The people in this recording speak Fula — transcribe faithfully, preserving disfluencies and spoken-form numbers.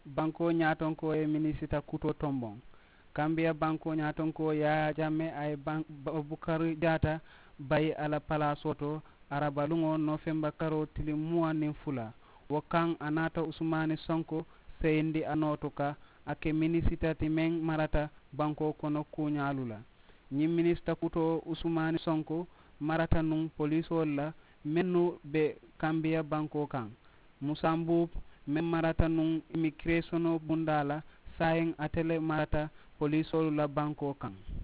banko nyatonko e minisita kuto tombong Gambia banko nyatonko ya jamme ay bank Bukari Jata bay ala pala soto araba lungo November karo tili muwa nin fula wakang anata Usmane Sonko seyndi anotoka ake minisita timeng marata banko kono kunyalula ni minista kuto Usmane Sonko marata nung police wala mennu be Gambia banko kan Musambub mem marata nung immigration bundala sayeng atele marata police la banko kan